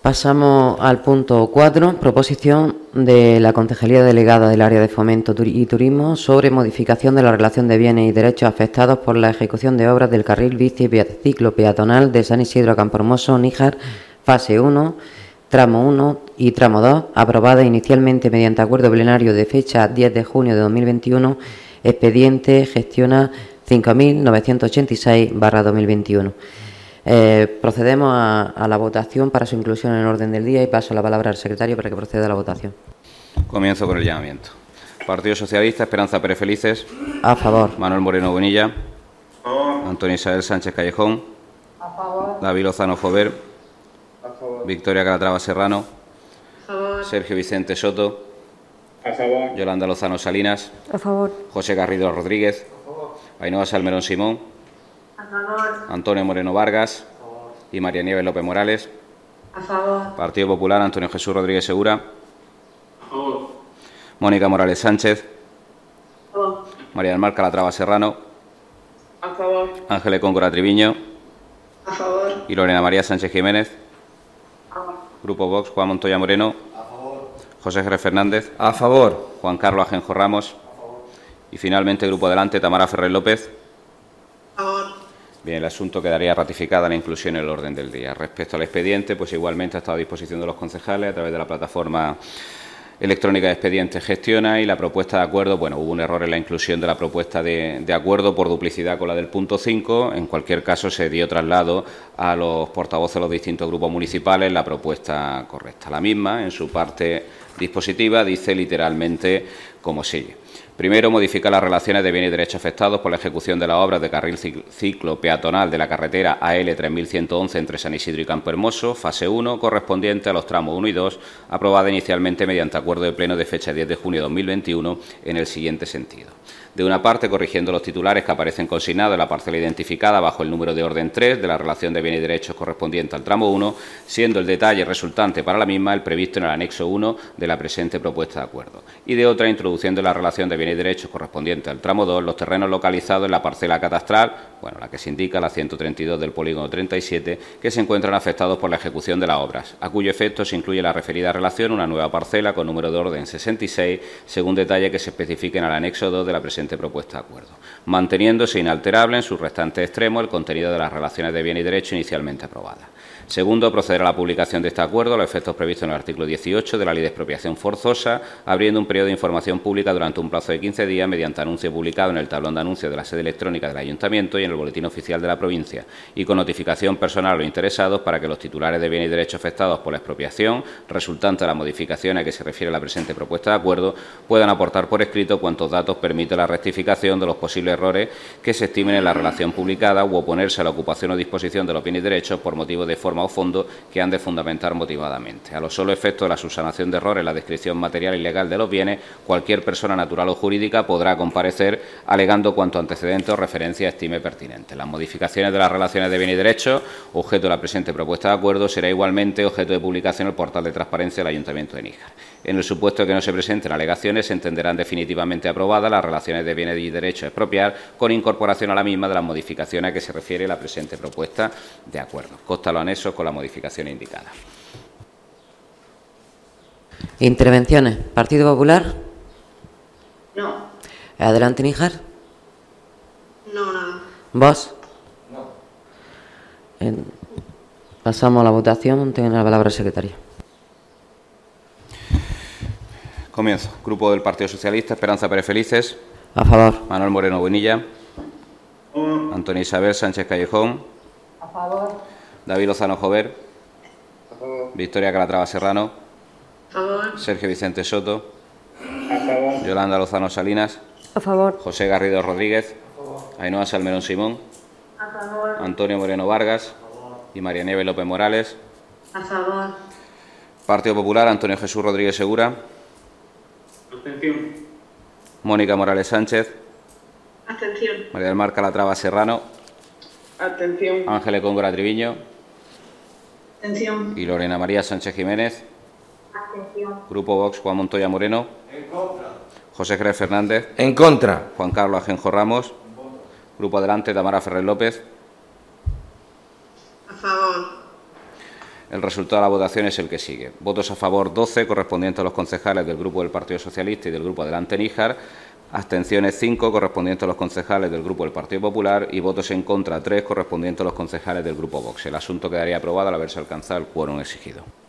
Pasamos al punto 4, proposición de la Concejalía Delegada del Área de Fomento y Turismo sobre modificación de la relación de bienes y derechos afectados por la ejecución de obras del carril bici ciclo peatonal de San Isidro a Campohermoso, Níjar, fase 1, tramo 1 y tramo 2, aprobada inicialmente mediante acuerdo plenario de fecha 10 de junio de 2021, expediente gestiona 5.986/2021. Procedemos a la votación para su inclusión en el orden del día y paso la palabra al secretario para que proceda a la votación. Comienzo con el llamamiento. Partido Socialista, Esperanza Pérez Felices. A favor. Manuel Moreno Bonilla. A favor. Antonio Isabel Sánchez Callejón. A favor. David Lozano Jover. A favor. Victoria Calatrava Serrano. A favor. Sergio Vicente Soto. A favor. Yolanda Lozano Salinas. A favor. José Garrido Rodríguez. A favor. Ainhoa Salmerón Simón. A favor. Antonio Moreno Vargas. A favor. Y María Nieves López Morales. A favor. Partido Popular, Antonio Jesús Rodríguez Segura. A favor. Mónica Morales Sánchez. A favor. María del Mar Calatrava Serrano. A favor. Ángeles Cóngora Triviño. A favor. Y Lorena María Sánchez Jiménez. A favor. Grupo Vox, Juan Montoya Moreno. A favor. José Jerez Fernández. A favor. Juan Carlos Ajenjo Ramos. A favor. Y finalmente, Grupo Adelante, Tamara Ferrer López. A favor. Bien, el asunto quedaría ratificada la inclusión en el orden del día. Respecto al expediente, pues igualmente ha estado a disposición de los concejales a través de la plataforma electrónica de expedientes Gestiona, y la propuesta de acuerdo, bueno, hubo un error en la inclusión de la propuesta de acuerdo por duplicidad con la del punto 5. En cualquier caso, se dio traslado a los portavoces de los distintos grupos municipales la propuesta correcta. La misma, en su parte dispositiva, dice literalmente como sigue. Primero, modifica las relaciones de bienes y derechos afectados por la ejecución de las obras de carril ciclo peatonal de la carretera AL 3111 entre San Isidro y Campohermoso, fase 1, correspondiente a los tramos 1 y 2, aprobada inicialmente mediante acuerdo de pleno de fecha 10 de junio de 2021, en el siguiente sentido. De una parte, corrigiendo los titulares que aparecen consignados en la parcela identificada bajo el número de orden 3 de la relación de bienes y derechos correspondiente al tramo 1, siendo el detalle resultante para la misma el previsto en el anexo 1 de la presente propuesta de acuerdo. Y de otra, introduciendo en la relación de bienes y derechos correspondiente al tramo 2 los terrenos localizados en la parcela catastral, bueno, la que se indica, la 132 del polígono 37, que se encuentran afectados por la ejecución de las obras, a cuyo efecto se incluye la referida relación una nueva parcela con número de orden 66, según detalle que se especifique en el anexo 2 de la presente propuesta de acuerdo, manteniéndose inalterable en sus restantes extremos el contenido de las relaciones de bienes y derechos inicialmente aprobadas. Segundo, proceder a la publicación de este acuerdo a los efectos previstos en el artículo 18 de la Ley de Expropiación Forzosa, abriendo un periodo de información pública durante un plazo de 15 días mediante anuncio publicado en el tablón de anuncios de la sede electrónica del Ayuntamiento y en el Boletín Oficial de la Provincia, y con notificación personal a los interesados para que los titulares de bienes y derechos afectados por la expropiación resultante de las modificaciones a que se refiere la presente propuesta de acuerdo puedan aportar por escrito cuantos datos permite la rectificación de los posibles errores que se estimen en la relación publicada u oponerse a la ocupación o disposición de los bienes y derechos por motivo de forma o fondo que han de fundamentar motivadamente. A los solo efectos de la subsanación de errores en la descripción material y legal de los bienes, cualquier persona natural o jurídica podrá comparecer alegando cuanto antecedente o referencia estime pertinente. Las modificaciones de las relaciones de bienes y derechos, objeto de la presente propuesta de acuerdo, será igualmente objeto de publicación en el portal de transparencia del Ayuntamiento de Níjar. En el supuesto de que no se presenten alegaciones, se entenderán definitivamente aprobadas las relaciones de bienes y derechos a expropiar, con incorporación a la misma de las modificaciones a que se refiere la presente propuesta de acuerdo. Consta los anexos con la modificación indicada. Intervenciones. Partido Popular. No. Adelante, Níjar. No, nada. ¿Vos? No. Pasamos a la votación. Tiene la palabra el secretario. Comienzo. Grupo del Partido Socialista, Esperanza Pérez Felices. A favor. Manuel Moreno Bonilla. Antonio Isabel Sánchez Callejón. A favor. David Lozano Jover. A favor. Victoria Calatrava Serrano. A favor. Sergio Vicente Soto. A favor. Yolanda Lozano Salinas. A favor. José Garrido Rodríguez. Ainhoa Salmerón Simón. A favor. Antonio Moreno Vargas. Y María Nieves López Morales. A favor. Partido Popular, Antonio Jesús Rodríguez Segura. Abstención. Mónica Morales Sánchez. Abstención. María del Mar Calatrava Serrano. Abstención. Ángeles Cóngora Triviño. Abstención. Y Lorena María Sánchez Jiménez. Abstención. Grupo Vox, Juan Montoya Moreno. En contra. José Jerez Fernández. En contra. Juan Carlos Ajenjo Ramos. Grupo Adelante, Tamara Ferrer López. A favor. El resultado de la votación es el que sigue. Votos a favor 12, correspondientes a los concejales del Grupo del Partido Socialista y del Grupo Adelante Níjar. Abstenciones 5, correspondientes a los concejales del Grupo del Partido Popular. Y votos en contra 3, correspondientes a los concejales del Grupo Vox. El asunto quedaría aprobado al haberse alcanzado el quórum exigido.